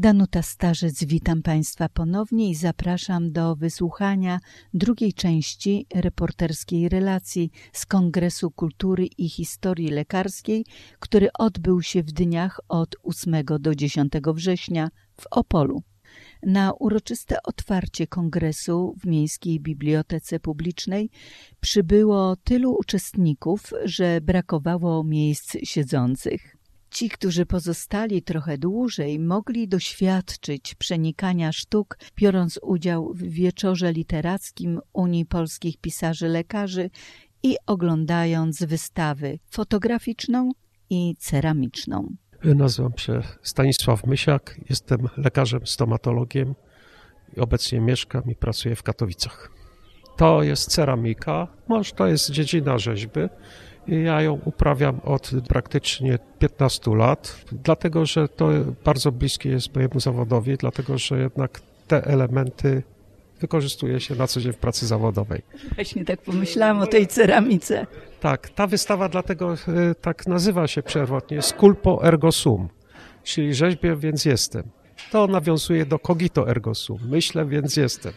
Danuta Starzec, witam Państwa ponownie i zapraszam do wysłuchania drugiej części reporterskiej relacji z Kongresu Kultury i Historii Lekarskiej, który odbył się w dniach od 8 do 10 września w Opolu. Na uroczyste otwarcie kongresu w Miejskiej Bibliotece Publicznej przybyło tylu uczestników, że brakowało miejsc siedzących. Ci, którzy pozostali trochę dłużej, mogli doświadczyć przenikania sztuk, biorąc udział w wieczorze literackim Unii Polskich Pisarzy Lekarzy i oglądając wystawę fotograficzną i ceramiczną. Nazywam się Stanisław Mysiak, jestem lekarzem stomatologiem i obecnie mieszkam i pracuję w Katowicach. To jest ceramika, może to jest dziedzina rzeźby. Ja ją uprawiam od praktycznie 15 lat, dlatego że to bardzo bliskie jest mojemu zawodowi, dlatego że jednak te elementy wykorzystuje się na co dzień w pracy zawodowej. Właśnie tak pomyślałam o tej ceramice. Tak, ta wystawa dlatego tak nazywa się przewrotnie Sculpo ergo sum, czyli rzeźbię, więc jestem. To nawiązuje do cogito ergo sum, myślę, więc jestem.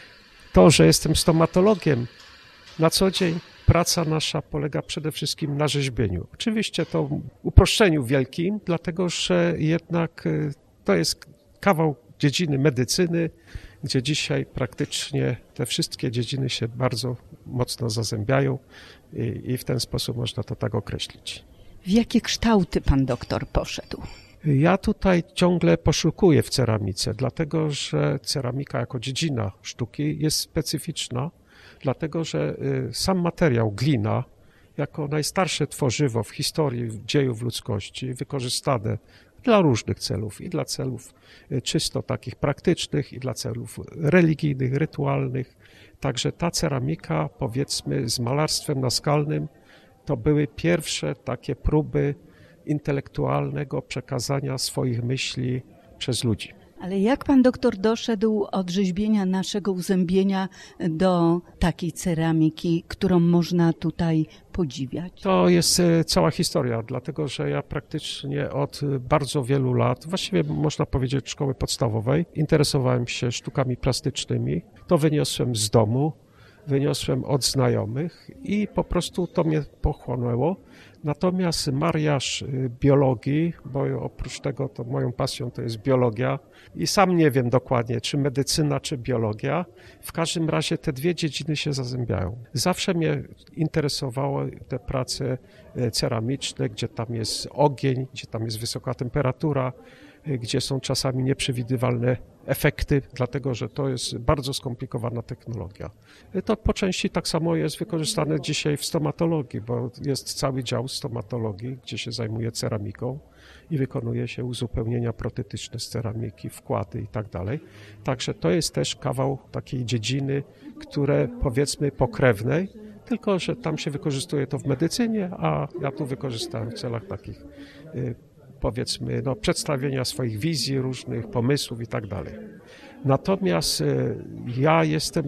To, że jestem stomatologiem, na co dzień praca nasza polega przede wszystkim na rzeźbieniu. Oczywiście to uproszczeniu wielkim, dlatego że jednak to jest kawał dziedziny medycyny, gdzie dzisiaj praktycznie te wszystkie dziedziny się bardzo mocno zazębiają i w ten sposób można to tak określić. W jakie kształty pan doktor poszedł? Ja tutaj ciągle poszukuję w ceramice, dlatego że ceramika jako dziedzina sztuki jest specyficzna, dlatego że sam materiał, glina, jako najstarsze tworzywo w historii dziejów ludzkości, wykorzystane dla różnych celów, i dla celów czysto takich praktycznych, i dla celów religijnych, rytualnych. Także ta ceramika, powiedzmy, z malarstwem naskalnym, to były pierwsze takie próby intelektualnego przekazania swoich myśli przez ludzi. Ale jak pan doktor doszedł od rzeźbienia naszego uzębienia do takiej ceramiki, którą można tutaj podziwiać? To jest cała historia, dlatego że ja praktycznie od bardzo wielu lat, właściwie można powiedzieć szkoły podstawowej, interesowałem się sztukami plastycznymi. To wyniosłem z domu, wyniosłem od znajomych i po prostu to mnie pochłonęło. Natomiast mariaż biologii, bo oprócz tego to moją pasją to jest biologia i sam nie wiem dokładnie, czy medycyna, czy biologia. W każdym razie te dwie dziedziny się zazębiają. Zawsze mnie interesowały te prace ceramiczne, gdzie tam jest ogień, gdzie tam jest wysoka temperatura, gdzie są czasami nieprzewidywalne efekty, dlatego że to jest bardzo skomplikowana technologia. To po części tak samo jest wykorzystane dzisiaj w stomatologii, bo jest cały dział stomatologii, gdzie się zajmuje ceramiką i wykonuje się uzupełnienia protetyczne z ceramiki, wkłady i tak dalej. Także to jest też kawał takiej dziedziny, które powiedzmy pokrewnej, tylko że tam się wykorzystuje to w medycynie, a ja tu wykorzystałem w celach takich powiedzmy, przedstawienia swoich wizji, różnych pomysłów i tak dalej. Natomiast ja jestem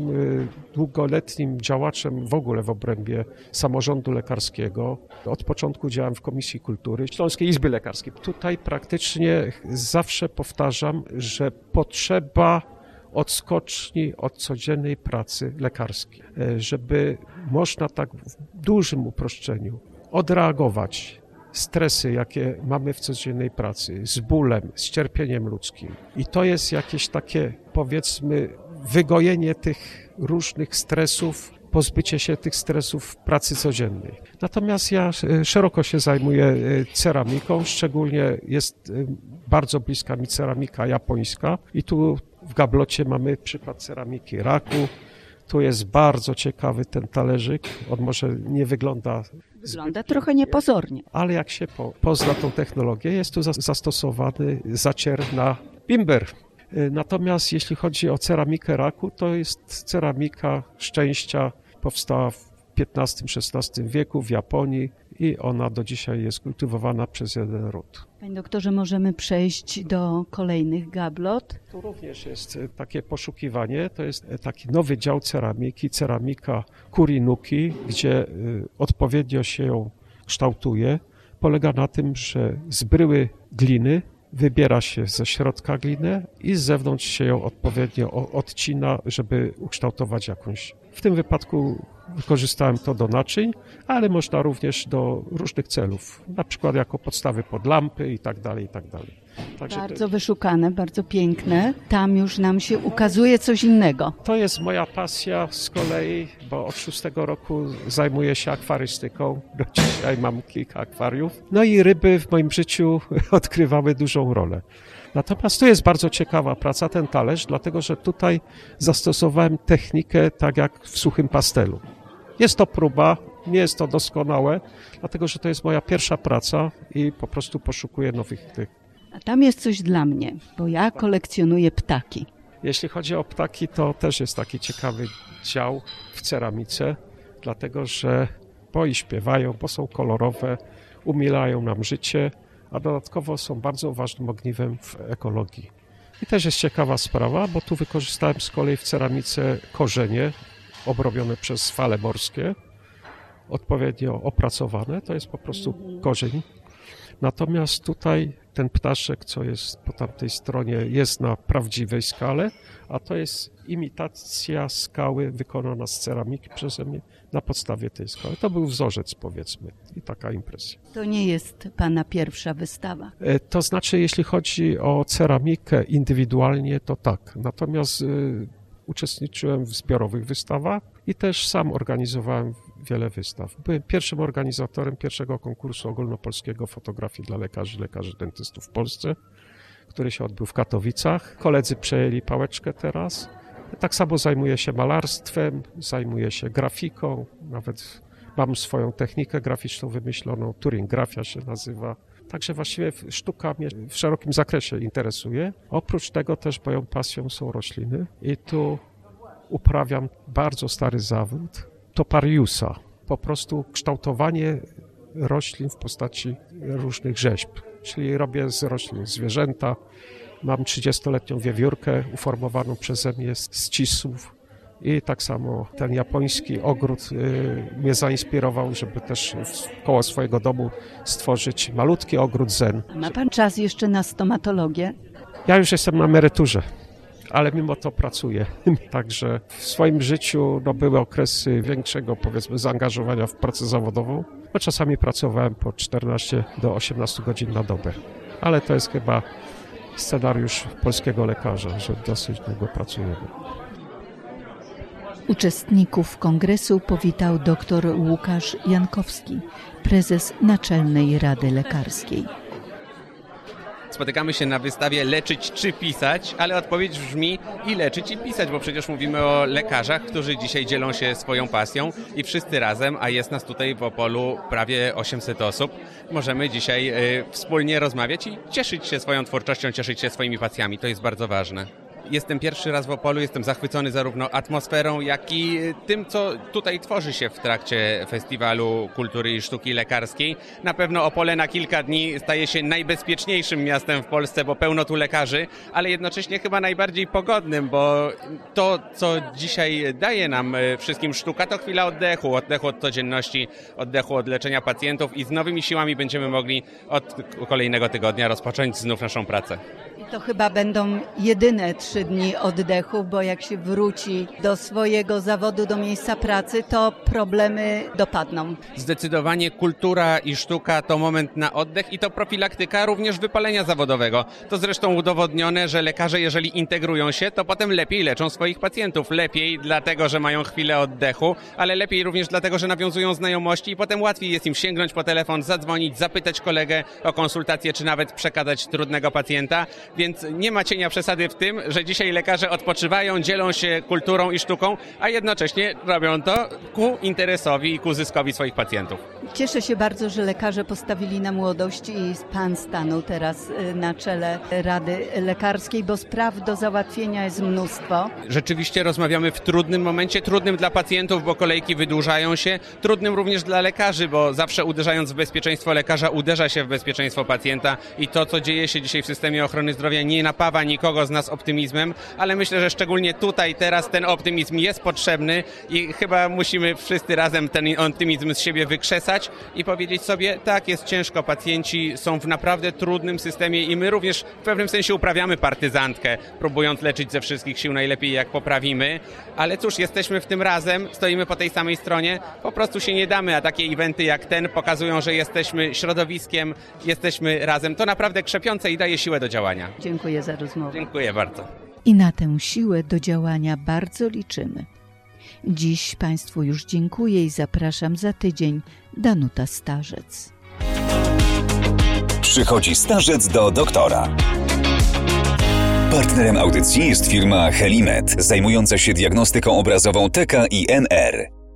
długoletnim działaczem w ogóle w obrębie samorządu lekarskiego. Od początku działam w Komisji Kultury Śląskiej Izby Lekarskiej. Tutaj praktycznie zawsze powtarzam, że potrzeba odskoczni od codziennej pracy lekarskiej, żeby można tak w dużym uproszczeniu odreagować stresy, jakie mamy w codziennej pracy, z bólem, z cierpieniem ludzkim. I to jest jakieś takie, powiedzmy, wygojenie tych różnych stresów, pozbycie się tych stresów w pracy codziennej. Natomiast ja szeroko się zajmuję ceramiką, szczególnie jest bardzo bliska mi ceramika japońska i tu w gablocie mamy przykład ceramiki raku. Tu jest bardzo ciekawy ten talerzyk, on może nie wygląda trochę niepozornie. Ale jak się pozna tą technologię, jest tu zastosowany zacier na bimber. Natomiast jeśli chodzi o ceramikę raku, to jest ceramika szczęścia, powstała w XV-XVI wieku w Japonii i ona do dzisiaj jest kultywowana przez jeden ród. Panie doktorze, możemy przejść do kolejnych gablot? Tu również jest takie poszukiwanie, to jest taki nowy dział ceramiki, ceramika kurinuki, gdzie odpowiednio się ją kształtuje. Polega na tym, że z bryły gliny wybiera się ze środka glinę i z zewnątrz się ją odpowiednio odcina, żeby ukształtować jakąś. W tym wypadku wykorzystałem to do naczyń, ale można również do różnych celów, na przykład jako podstawy pod lampy i tak dalej, i tak dalej. Także bardzo wyszukane, bardzo piękne. Tam już nam się ukazuje coś innego. to jest moja pasja z kolei, bo od 6 roku zajmuję się akwarystyką. Do dzisiaj mam kilka akwariów. No i ryby w moim życiu odgrywały dużą rolę. Natomiast to jest bardzo ciekawa praca, ten talerz, dlatego że tutaj zastosowałem technikę tak jak w suchym pastelu. Jest to próba, nie jest to doskonałe, dlatego że to jest moja pierwsza praca i po prostu poszukuję nowych tych. A tam jest coś dla mnie, bo ja kolekcjonuję ptaki. Jeśli chodzi o ptaki, to też jest taki ciekawy dział w ceramice, dlatego że bo i śpiewają, bo są kolorowe, umilają nam życie, a dodatkowo są bardzo ważnym ogniwem w ekologii. I też jest ciekawa sprawa, bo tu wykorzystałem z kolei w ceramice korzenie obrobione przez fale morskie, odpowiednio opracowane, to jest po prostu korzeń. Natomiast tutaj ten ptaszek, co jest po tamtej stronie, jest na prawdziwej skale, a to jest imitacja skały wykonana z ceramiki przeze mnie na podstawie tej skały. To był wzorzec, powiedzmy, i taka impresja. To nie jest pana pierwsza wystawa. To znaczy, jeśli chodzi o ceramikę indywidualnie, to tak. Natomiast uczestniczyłem w zbiorowych wystawach i też sam organizowałem wiele wystaw. Byłem pierwszym organizatorem pierwszego konkursu ogólnopolskiego fotografii dla lekarzy dentystów w Polsce, który się odbył w Katowicach. Koledzy przejęli pałeczkę teraz. Tak samo zajmuję się malarstwem, zajmuję się grafiką, nawet mam swoją technikę graficzną wymyśloną, Turing Grafia się nazywa. Także właściwie sztuka mnie w szerokim zakresie interesuje. Oprócz tego też moją pasją są rośliny i tu uprawiam bardzo stary zawód topariusa. Po prostu kształtowanie roślin w postaci różnych rzeźb. Czyli robię z roślin zwierzęta. Mam 30-letnią wiewiórkę uformowaną przeze mnie z cisów. I tak samo ten japoński ogród mnie zainspirował, żeby też koło swojego domu stworzyć malutki ogród zen. Ma pan czas jeszcze na stomatologię? Ja już jestem na emeryturze, ale mimo to pracuję. Także w swoim życiu były okresy większego, powiedzmy, zaangażowania w pracę zawodową, bo czasami pracowałem po 14 do 18 godzin na dobę. Ale to jest chyba scenariusz polskiego lekarza, że dosyć długo pracujemy. Uczestników kongresu powitał dr Łukasz Jankowski, prezes Naczelnej Rady Lekarskiej. Spotykamy się na wystawie Leczyć czy pisać, ale odpowiedź brzmi i leczyć i pisać, bo przecież mówimy o lekarzach, którzy dzisiaj dzielą się swoją pasją i wszyscy razem, a jest nas tutaj w Opolu prawie 800 osób, możemy dzisiaj wspólnie rozmawiać i cieszyć się swoją twórczością, cieszyć się swoimi pasjami. To jest bardzo ważne. Jestem pierwszy raz w Opolu, jestem zachwycony zarówno atmosferą, jak i tym, co tutaj tworzy się w trakcie Festiwalu Kultury i Sztuki Lekarskiej. Na pewno Opole na kilka dni staje się najbezpieczniejszym miastem w Polsce, bo pełno tu lekarzy, ale jednocześnie chyba najbardziej pogodnym, bo to, co dzisiaj daje nam wszystkim sztuka, to chwila oddechu od codzienności, oddechu od leczenia pacjentów i z nowymi siłami będziemy mogli od kolejnego tygodnia rozpocząć znów naszą pracę. I to chyba będą jedyne 3 dni oddechu, bo jak się wróci do swojego zawodu, do miejsca pracy, to problemy dopadną. Zdecydowanie kultura i sztuka to moment na oddech i to profilaktyka również wypalenia zawodowego. To zresztą udowodnione, że lekarze, jeżeli integrują się, to potem lepiej leczą swoich pacjentów. Lepiej dlatego, że mają chwilę oddechu, ale lepiej również dlatego, że nawiązują znajomości i potem łatwiej jest im sięgnąć po telefon, zadzwonić, zapytać kolegę o konsultację, czy nawet przekazać trudnego pacjenta. Więc nie ma cienia przesady w tym, że dzisiaj lekarze odpoczywają, dzielą się kulturą i sztuką, a jednocześnie robią to ku interesowi i ku zyskowi swoich pacjentów. Cieszę się bardzo, że lekarze postawili na młodość i pan stanął teraz na czele Rady Lekarskiej, bo spraw do załatwienia jest mnóstwo. Rzeczywiście rozmawiamy w trudnym momencie, trudnym dla pacjentów, bo kolejki wydłużają się, trudnym również dla lekarzy, bo zawsze uderzając w bezpieczeństwo lekarza uderza się w bezpieczeństwo pacjenta i to, co dzieje się dzisiaj w systemie ochrony zdrowia, zdrowia nie napawa nikogo z nas optymizmem, ale myślę, że szczególnie tutaj, teraz ten optymizm jest potrzebny i chyba musimy wszyscy razem ten optymizm z siebie wykrzesać i powiedzieć sobie, tak, jest ciężko, pacjenci są w naprawdę trudnym systemie i my również w pewnym sensie uprawiamy partyzantkę, próbując leczyć ze wszystkich sił najlepiej, jak poprawimy, ale cóż, jesteśmy w tym razem, stoimy po tej samej stronie, po prostu się nie damy, a takie eventy jak ten pokazują, że jesteśmy środowiskiem, jesteśmy razem. To naprawdę krzepiące i daje siłę do działania. Dziękuję za rozmowę. Dziękuję bardzo. I na tę siłę do działania bardzo liczymy. Dziś Państwu już dziękuję i zapraszam za tydzień. Danuta Starzec. Przychodzi starzec do doktora. Partnerem audycji jest firma Helimed, zajmująca się diagnostyką obrazową TK i NR.